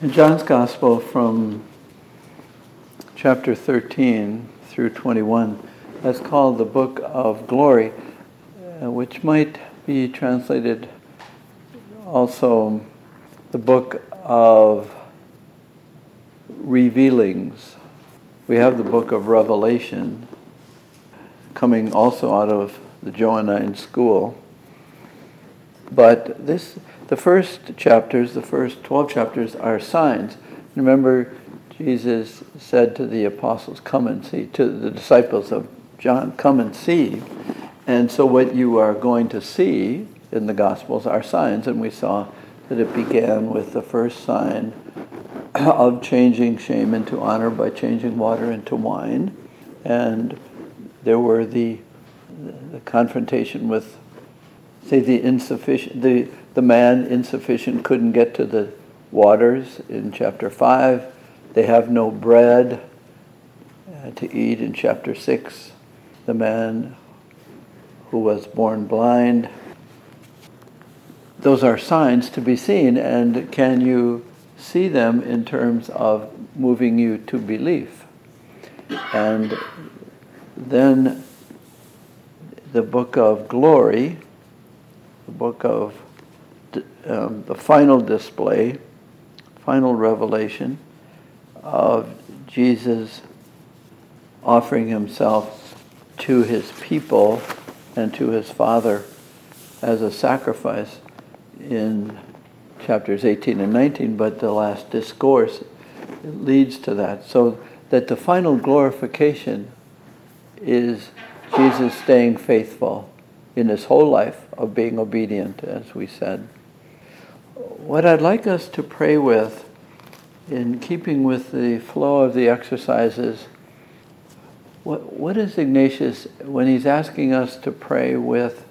In John's Gospel from chapter 13 through 21, that's called the Book of Glory, which might be translated also the Book of Revealings. We have the Book of Revelation coming also out of the Johannine school. But the first chapters, the first 12 chapters are signs. Remember, Jesus said to the apostles, come and see, to the disciples of John, come and see. And so what you are going to see in the Gospels are signs, and we saw that it began with the first sign of changing shame into honor by changing water into wine. And there were the confrontation with, say, the man insufficient couldn't get to the waters in chapter 5. They have no bread to eat in chapter 6. The man who was born blind. Those are signs to be seen, and can you see them in terms of moving you to belief? And then the Book of Glory, the book of the final display, final revelation of Jesus offering himself to his people and to his Father as a sacrifice in chapters 18 and 19, but the last discourse leads to that. So that the final glorification is Jesus staying faithful in his whole life of being obedient, as we said. What I'd like us to pray with, in keeping with the flow of the exercises, what is Ignatius, when he's asking us to pray with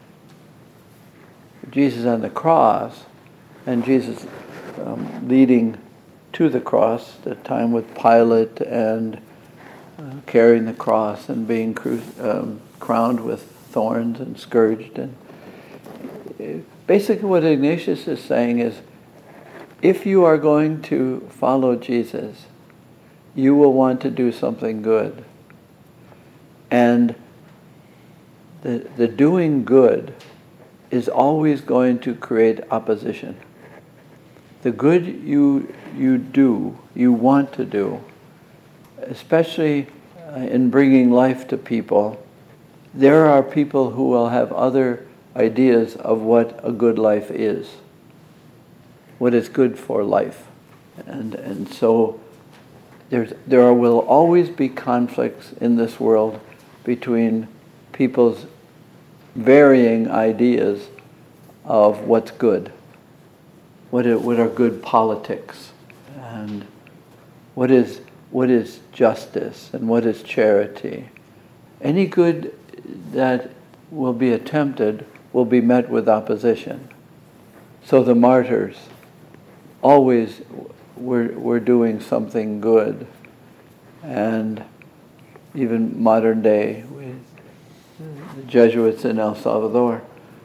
Jesus on the cross, and Jesus leading to the cross, the time with Pilate and carrying the cross and being crowned with thorns and scourged. And basically what Ignatius is saying is, if you are going to follow Jesus, you will want to do something good. And the doing good is always going to create opposition. The good you want to do, especially in bringing life to people, there are people who will have other ideas of what a good life is, what is good for life. And so there will always be conflicts in this world between people's varying ideas of what's good, what are good politics, and what is justice, and what is charity. Any good that will be attempted will be met with opposition. So the martyrs always were doing something good, and even modern day, the Jesuits in El Salvador,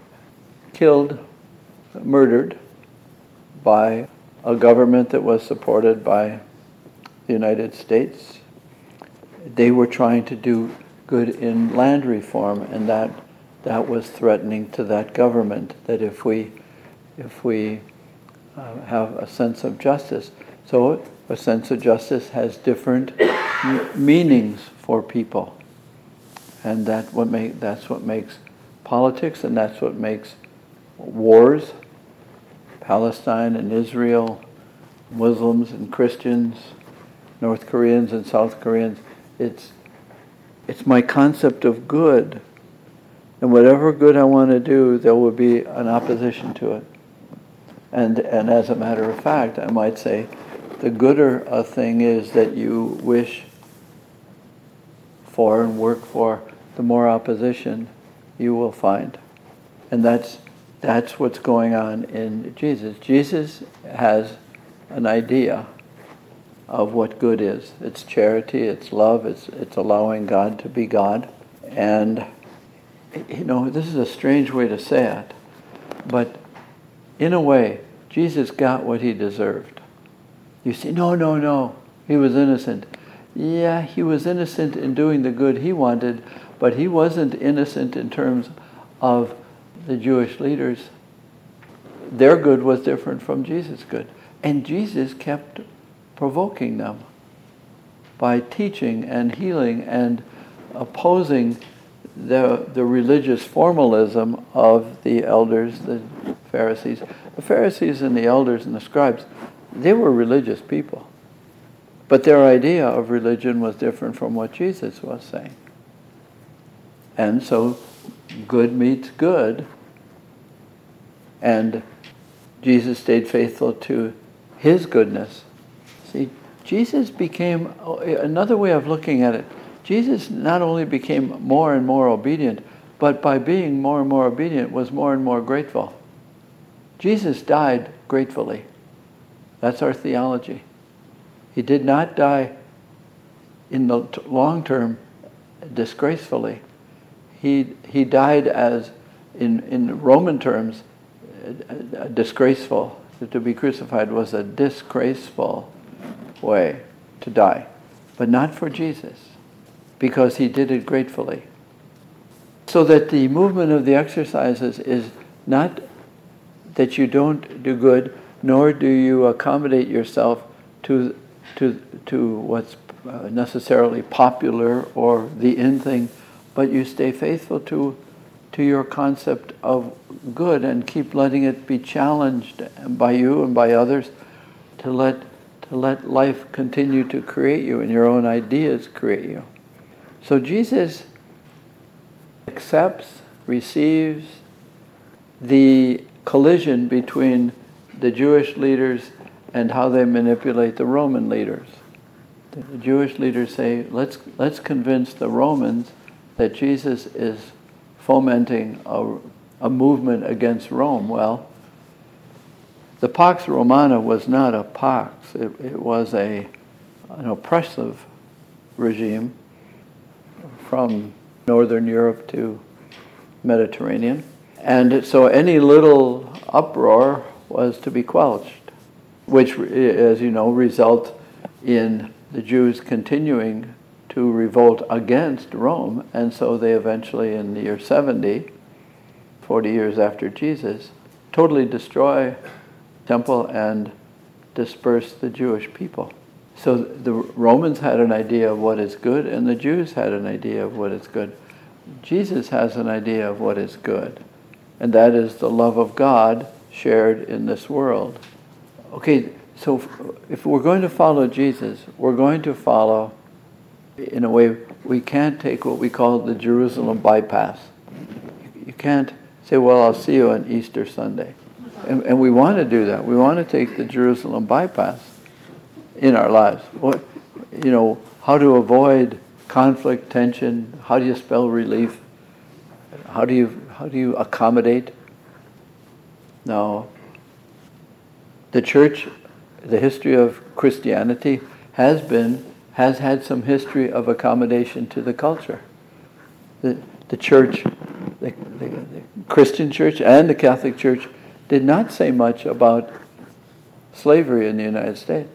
murdered by a government that was supported by the United States. They were trying to do good in land reform, and that was threatening to that government, that if we have a sense of justice. So a sense of justice has different meanings for people. And that's what makes politics, and that's what makes wars, Palestine and Israel, Muslims and Christians, North Koreans and South Koreans. It's my concept of good. And whatever good I want to do, there will be an opposition to it. And as a matter of fact, I might say, the gooder a thing is that you wish for and work for, the more opposition you will find. And that's what's going on in Jesus. Jesus has an idea of what good is. It's charity, it's love, it's allowing God to be God. And, this is a strange way to say it, but in a way, Jesus got what he deserved. You say, no, he was innocent. Yeah, he was innocent in doing the good he wanted, but he wasn't innocent in terms of the Jewish leaders. Their good was different from Jesus' good. And Jesus kept provoking them by teaching and healing and opposing the religious formalism of the elders, the Pharisees. The Pharisees and the elders and the scribes, they were religious people. But their idea of religion was different from what Jesus was saying. And so good meets good. And Jesus stayed faithful to his goodness. See, Jesus became, another way of looking at it, Jesus not only became more and more obedient, but by being more and more obedient was more and more grateful. Jesus died gratefully. That's our theology. He did not die in the long term disgracefully. He died as, in Roman terms, disgraceful. To be crucified was a disgraceful way to die. But not for Jesus, because he did it gratefully. So that the movement of the exercises is not that you don't do good, nor do you accommodate yourself to what's necessarily popular or the in thing, but you stay faithful to your concept of good and keep letting it be challenged by you and by others to let life continue to create you and your own ideas create you. So Jesus accepts, receives the collision between the Jewish leaders and how they manipulate the Roman leaders. The Jewish leaders say, let's convince the Romans that Jesus is fomenting a movement against Rome. Well, the Pax Romana was not a pax. It was an oppressive regime from Northern Europe to Mediterranean. And so any little uproar was to be quelched, which, as you know, result in the Jews continuing to revolt against Rome. And so they eventually, in the year 70, 40 years after Jesus, totally destroy the temple and disperse the Jewish people. So the Romans had an idea of what is good, and the Jews had an idea of what is good. Jesus has an idea of what is good, and that is the love of God shared in this world. Okay, so if we're going to follow Jesus, we're going to follow in a way. We can't take what we call the Jerusalem bypass. You can't say, well, I'll see you on Easter Sunday. And we want to do that. We want to take the Jerusalem bypass in our lives. How to avoid conflict, tension, how do you spell relief? How do you accommodate? Now, the church, the history of Christianity has had some history of accommodation to the culture. The church, the Christian church and the Catholic Church did not say much about slavery in the United States.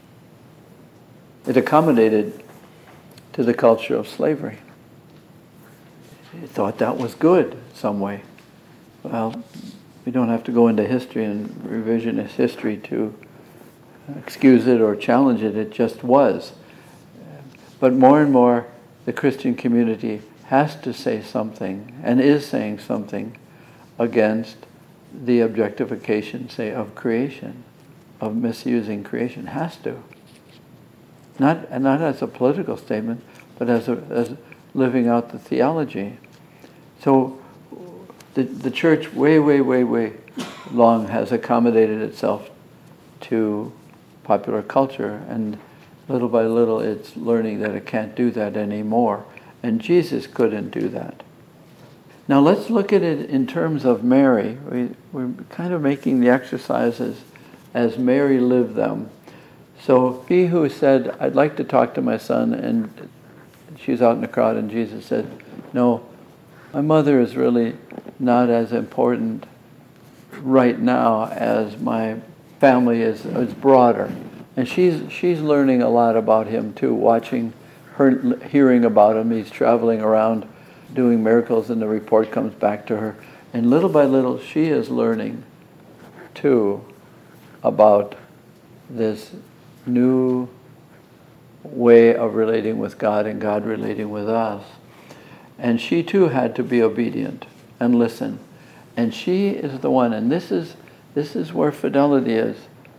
It accommodated to the culture of slavery. It thought that was good in some way. Well, we don't have to go into history and revisionist history to excuse it or challenge it. It just was. But more and more, the Christian community has to say something, and is saying something, against the objectification, say, of creation, of misusing creation. Has to. Not as a political statement, but as living out the theology. So the church way long has accommodated itself to popular culture, and little by little it's learning that it can't do that anymore. And Jesus couldn't do that. Now let's look at it in terms of Mary. We're kind of making the exercises as Mary lived them. So he who said, I'd like to talk to my son, and she's out in the crowd, and Jesus said, no, my mother is really not as important right now as my family is broader. And she's learning a lot about him too, watching her, hearing about him. He's traveling around doing miracles, and the report comes back to her. And little by little, she is learning too about this new way of relating with God and God relating with us. And she too had to be obedient and listen. And she is the one, and this is where fidelity is.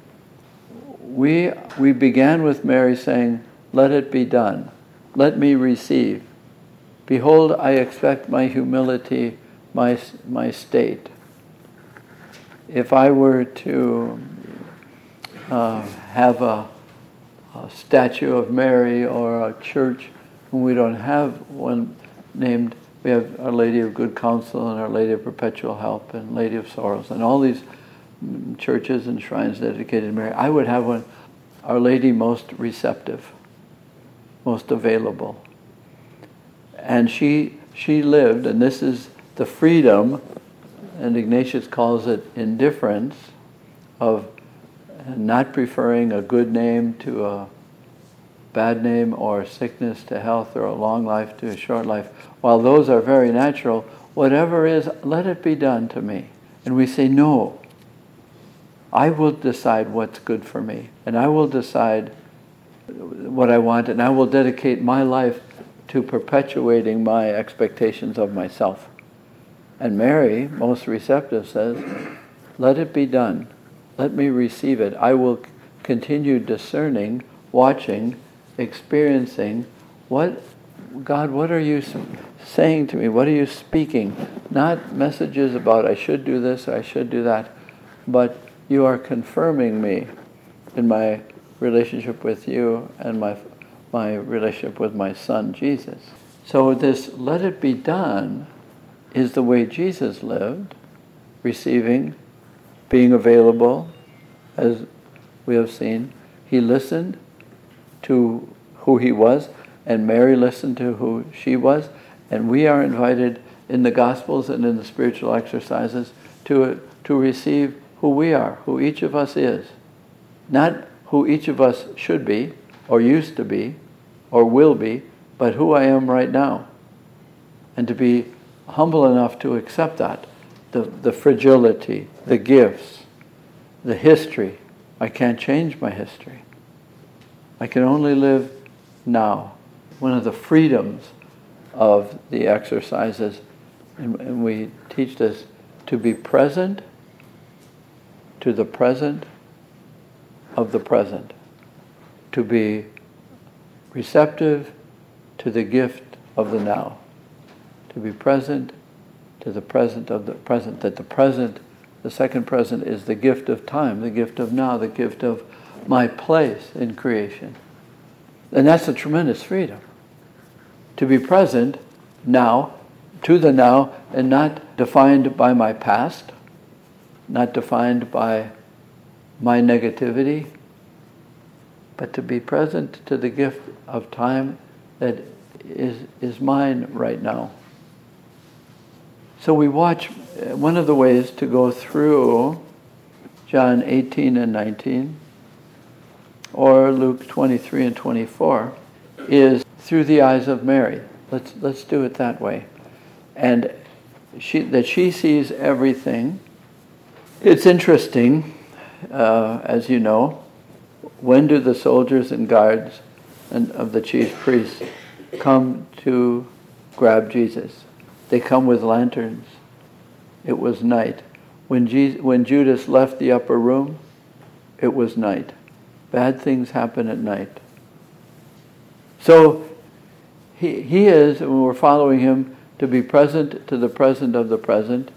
We began with Mary saying, "Let it be done. Let me receive. Behold, I expect my humility, my state." If I were to have a statue of Mary or a church, and we don't have one named, we have Our Lady of Good Counsel and Our Lady of Perpetual Help and Lady of Sorrows and all these churches and shrines dedicated to Mary. I would have one, Our Lady Most Receptive, most available. And she lived, and this is the freedom, and Ignatius calls it indifference, of not preferring a good name to a bad name, or sickness to health, or a long life to a short life. While those are very natural, whatever is, let it be done to me. And we say, no, I will decide what's good for me, and I will decide what I want, and I will dedicate my life to perpetuating my expectations of myself. And Mary, most receptive, says, let it be done. Let me receive it. I will continue discerning, watching, experiencing. God, what are you saying to me? What are you speaking? Not messages about I should do this, I should do that, but you are confirming me in my relationship with you and my relationship with my son, Jesus. So this let it be done is the way Jesus lived, receiving, being available, as we have seen. He listened to who he was, and Mary listened to who she was, and we are invited in the Gospels and in the spiritual exercises to receive who we are, who each of us is. Not who each of us should be, or used to be, or will be, but who I am right now. And to be humble enough to accept that, the fragility, the gifts, the history. I can't change my history. I can only live now. One of the freedoms of the exercises, and we teach this, to be present to the present of the present, to be receptive to the gift of the now, to be present to the present of the present, that the present, the second present, is the gift of time, the gift of now, the gift of my place in creation. And that's a tremendous freedom. To be present now, to the now, and not defined by my past, not defined by my negativity, but to be present to the gift of time that is mine right now. So we watch, one of the ways to go through John 18 and 19, or Luke 23 and 24, is through the eyes of Mary. Let's do it that way. And she sees everything. It's interesting, as you know, when do the soldiers and guards and of the chief priests come to grab Jesus? They come with lanterns. It was night. When Judas left the upper room, it was night. Bad things happen at night. So he is, and we're following him, to be present to the present of the present.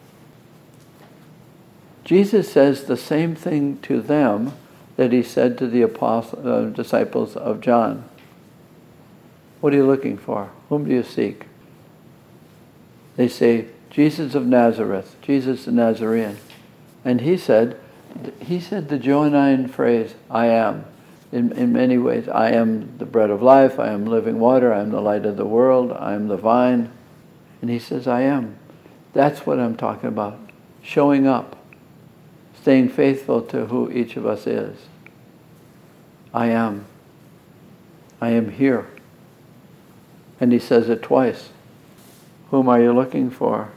Jesus says the same thing to them that he said to the disciples of John. What are you looking for? Whom do you seek? They say, Jesus of Nazareth, Jesus the Nazarene. And he said the Johannine phrase, I am. In many ways, I am the bread of life, I am living water, I am the light of the world, I am the vine. And he says, I am. That's what I'm talking about. Showing up. Staying faithful to who each of us is. I am. I am here. And he says it twice. Whom are you looking for?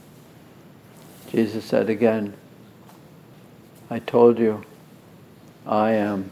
Jesus said again, I told you, I am.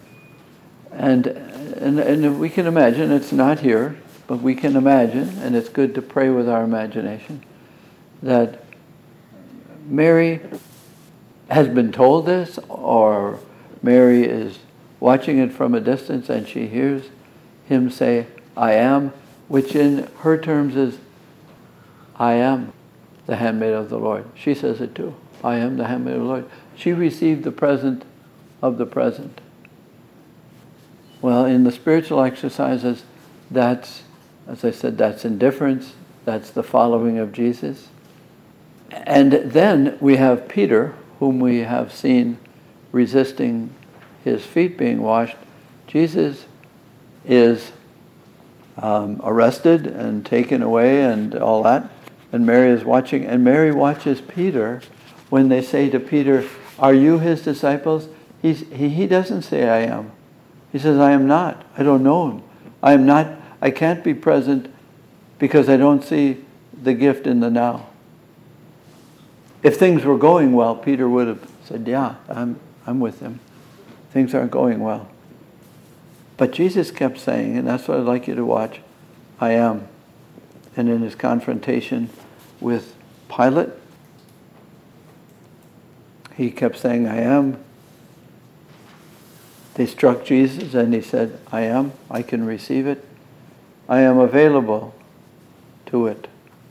And we can imagine, it's not here, but we can imagine, and it's good to pray with our imagination, that Mary has been told this, or Mary is watching it from a distance and she hears him say, I am, which in her terms is, I am the handmaid of the Lord. She says it too. I am the handmaid of the Lord. She received the present of the present. Well, in the spiritual exercises, that's, as I said, that's indifference. That's the following of Jesus. And then we have Peter, whom we have seen resisting his feet being washed. Jesus is arrested and taken away and all that. And Mary is watching. And Mary watches Peter when they say to Peter, are you his disciples? He doesn't say I am. He says, I am not. I don't know him. I am not. I can't be present because I don't see the gift in the now. If things were going well, Peter would have said, yeah, I'm with him. Things aren't going well. But Jesus kept saying, and that's what I'd like you to watch, I am. And in his confrontation with Pilate, he kept saying, I am. They struck Jesus and he said, I am. I can receive it. I am available to it.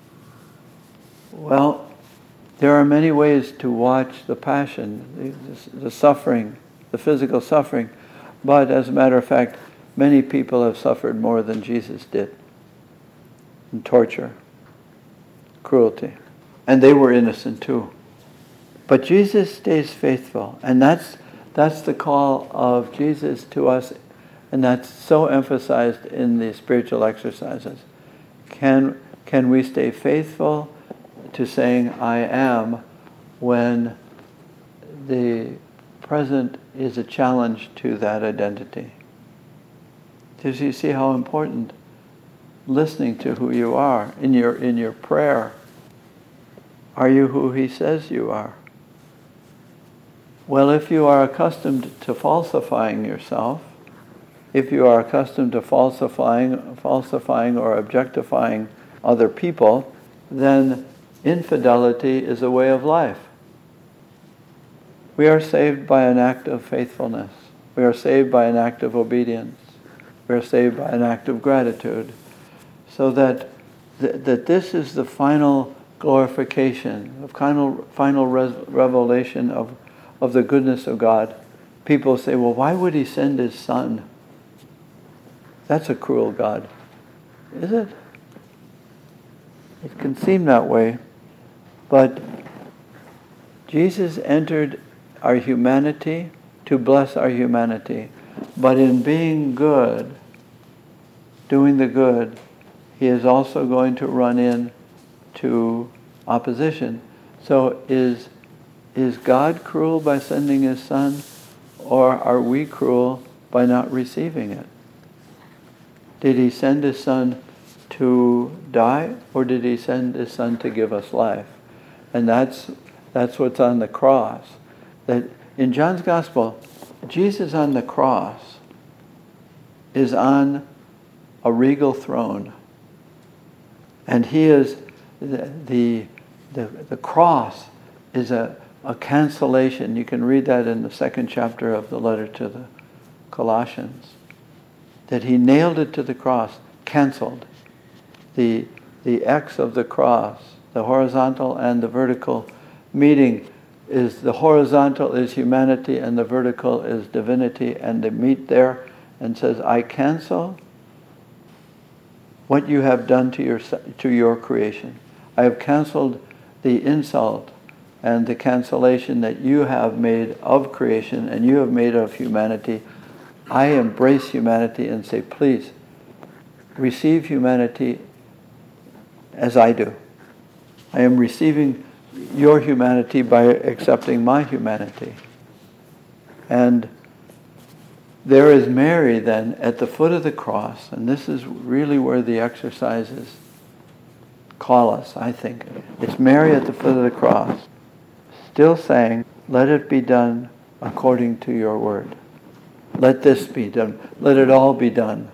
Well, there are many ways to watch the passion, the suffering, the physical suffering. But as a matter of fact, many people have suffered more than Jesus did. In torture, cruelty. And they were innocent too. But Jesus stays faithful. And that's the call of Jesus to us. And that's so emphasized in the spiritual exercises. Can we stay faithful to saying I am when the present is a challenge to that identity? Does you see how important listening to who you are in your prayer? Are you who he says you are? Well, if you are accustomed to falsifying yourself, if you are accustomed to falsifying or objectifying other people, then infidelity is a way of life. We are saved by an act of faithfulness. We are saved by an act of obedience. We are saved by an act of gratitude. So that this is the final glorification, the final revelation of the goodness of God. People say, well, why would he send his son? That's a cruel God. Is it? It can seem that way. But Jesus entered our humanity to bless our humanity. But in being good, doing the good, he is also going to run into opposition. So is God cruel by sending his son, or are we cruel by not receiving it? Did he send his son to die, or did he send his son to give us life? And that's what's on the cross. That in John's Gospel, Jesus on the cross is on a regal throne. And he is, the cross is a cancellation. You can read that in the 2nd chapter of the letter to the Colossians. That he nailed it to the cross, canceled. The X of the cross, the horizontal and the vertical meeting, is the horizontal is humanity and the vertical is divinity, and they meet there and says, I cancel what you have done to your creation. I have canceled the insult and the cancellation that you have made of creation and you have made of humanity. I embrace humanity and say, please, receive humanity as I do. I am receiving your humanity by accepting my humanity. And there is Mary then at the foot of the cross, and this is really where the exercises call us, I think. It's Mary at the foot of the cross, still saying, let it be done according to your word. Let this be done. Let it all be done.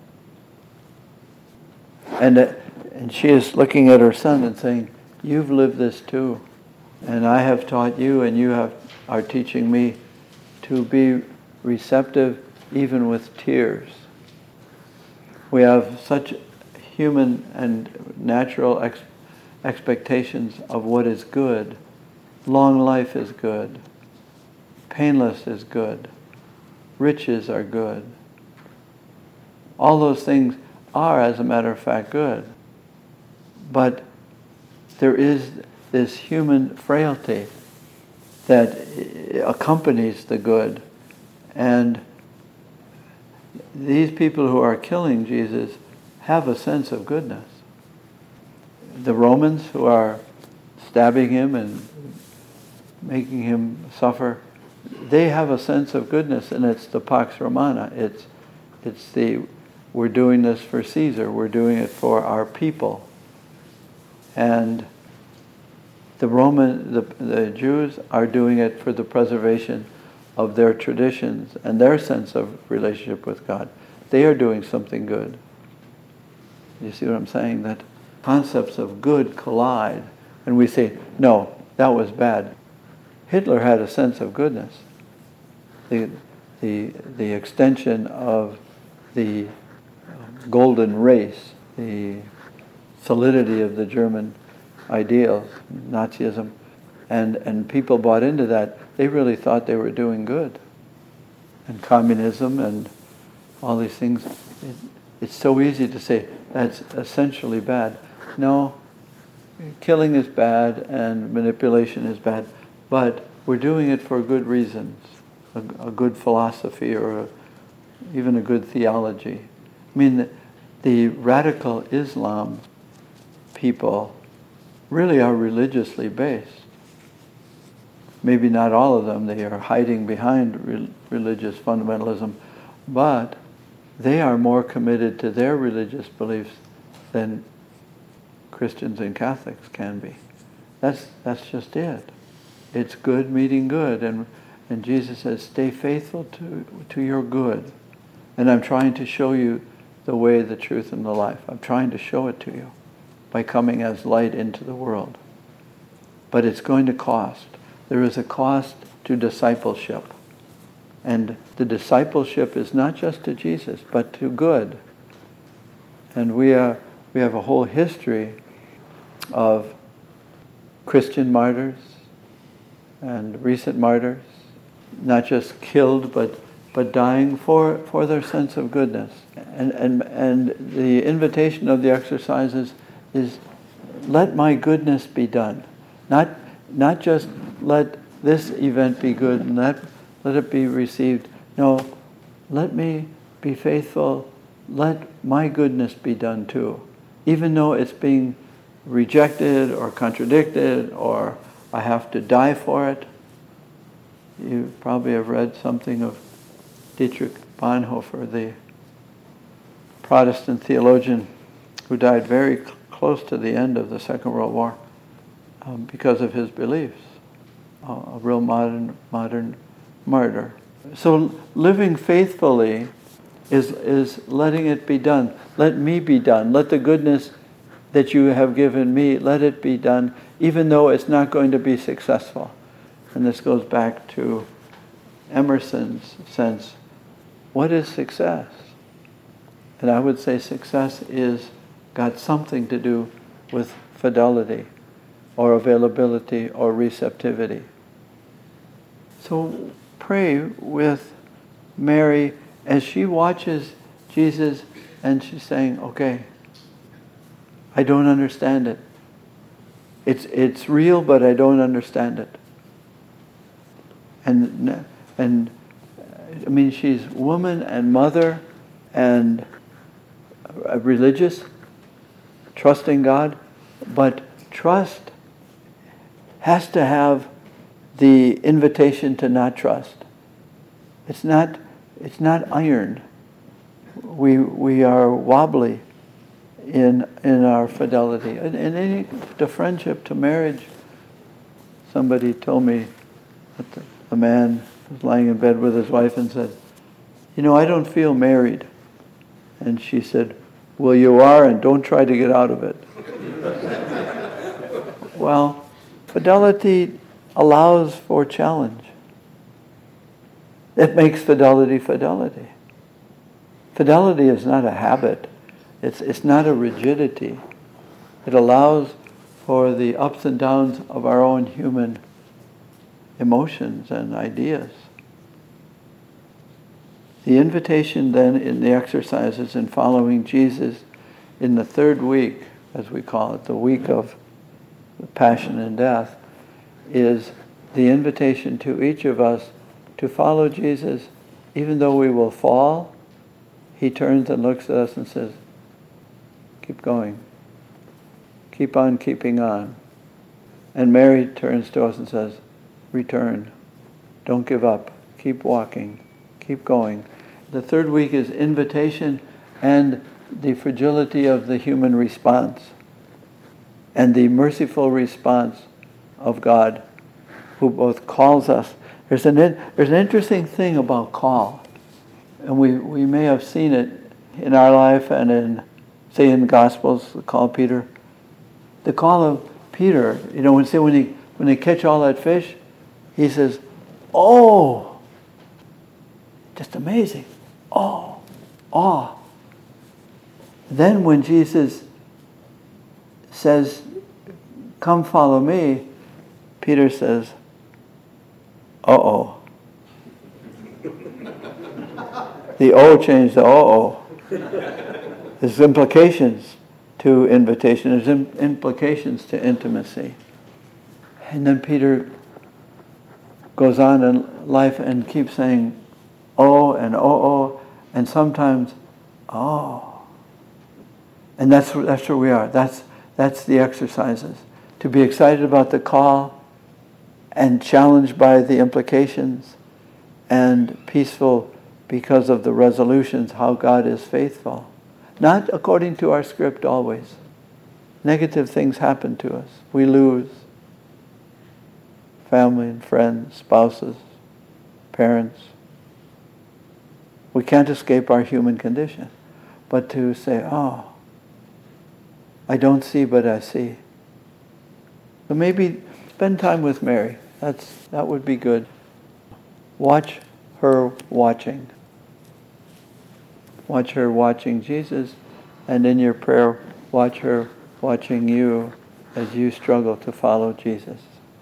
And she is looking at her son and saying, you've lived this too. And I have taught you, and you are teaching me to be receptive even with tears. We have such human and natural expectations of what is good. Long life is good. Painless is good. Riches are good. All those things are, as a matter of fact, good. But there is this human frailty that accompanies the good. And these people who are killing Jesus have a sense of goodness. The Romans who are stabbing him and making him suffer, they have a sense of goodness, and it's the Pax Romana. It's the, we're doing this for Caesar, we're doing it for our people. And the Jews are doing it for the preservation of their traditions and their sense of relationship with God. They are doing something good. You see what I'm saying? That concepts of good collide, and we say, no, that was bad. Hitler had a sense of goodness. The extension of the golden race, the solidity of the German ideals, Nazism, and people bought into that. They really thought they were doing good. And communism and all these things, it's so easy to say that's essentially bad. No, killing is bad and manipulation is bad, but we're doing it for good reasons, a good philosophy or even a good theology. I mean, the radical Islam people really are religiously based. Maybe not all of them, they are hiding behind religious fundamentalism, but they are more committed to their religious beliefs than Christians and Catholics can be. That's just it. It's good meeting good, and Jesus says, stay faithful to your good. And I'm trying to show you the way, the truth, and the life. I'm trying to show it to you by coming as light into the world. But it's going to cost. There is a cost to discipleship. And the discipleship is not just to Jesus, but to good. And we have a whole history of Christian martyrs and recent martyrs, not just killed, but dying for their sense of goodness. And the invitation of the exercises is, let my goodness be done. Not just let this event be good and let it be received. No, let me be faithful. Let my goodness be done too. Even though it's being rejected or contradicted or I have to die for it. You probably have read something of Dietrich Bonhoeffer, the Protestant theologian who died very close to the end of the Second World War because of his beliefs. A real modern martyr. So living faithfully is letting it be done. Let me be done. Let the goodness that you have given me, let it be done, even though it's not going to be successful. And this goes back to Emerson's sense. What is success? And I would say success is got something to do with fidelity or availability or receptivity. So pray with Mary as she watches Jesus and she's saying, okay, I don't understand it. It's real, but I don't understand it. And I mean, she's woman and mother and religious, trusting God, but trust has to have the invitation to not trust. It's not it's not iron. We are wobbly in our fidelity. In the friendship to marriage, somebody told me that a man was lying in bed with his wife and said, I don't feel married. And she said, well, you are, and don't try to get out of it. Well, fidelity allows for challenge. It makes fidelity fidelity. Fidelity is not a habit. It's not a rigidity. It allows for the ups and downs of our own human emotions and ideas. The invitation then in the exercises in following Jesus in the third week, as we call it, the week of passion and death, is the invitation to each of us to follow Jesus. Even though we will fall, he turns and looks at us and says, keep going. Keep on keeping on. And Mary turns to us and says, return. Don't give up. Keep walking. Keep going. The third week is invitation and the fragility of the human response and the merciful response of God, who both calls us. There's an interesting thing about call, and we may have seen it in our life and in, say, in the Gospels, the call of Peter. The call of Peter, when they catch all that fish, he says, "Oh, just amazing! Oh, awe." Then when Jesus says, "Come follow me," Peter says, "Uh-oh." The "oh" changed to "uh-oh." There's implications to invitation. There's implications to intimacy. And then Peter goes on in life and keeps saying, "oh," and "oh," and sometimes, "oh." And that's where we are. That's the exercises. To be excited about the call and challenged by the implications and peaceful because of the resolutions, how God is faithful. Not according to our script always. Negative things happen to us. We lose family and friends, spouses, parents. We can't escape our human condition. But to say, "Oh, I don't see, but I see." So maybe spend time with Mary. That would be good. Watch her watching. Watch her watching Jesus, and in your prayer, watch her watching you as you struggle to follow Jesus.